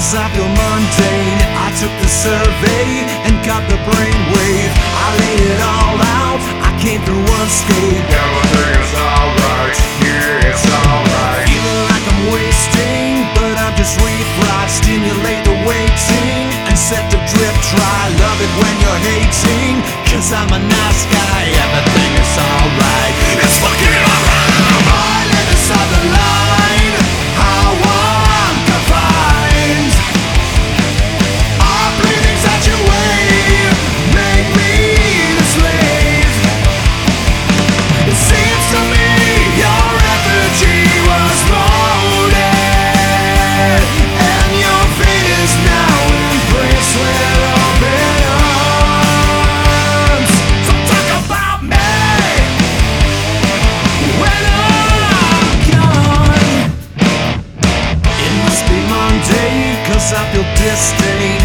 'cause I feel mundane. I took the survey and got the brainwave. I laid it all out, I came through unscathed. Everything is alright, yeah, it's alright. Feeling like I'm wasting, but I'm just refried. Stimulate the waiting and set the drip try. Love it when you're hating, 'cause I'm a nice guy. Everything is alright, it's fucking alright. On the other side of the line, how I'm confined. Our breathing's at your way, make me the slave. It seems to me your effigy was loaded, and your fate is now embraced with open arms. So talk about me when I'm gone. It must be Monday, 'cause I feel disdain.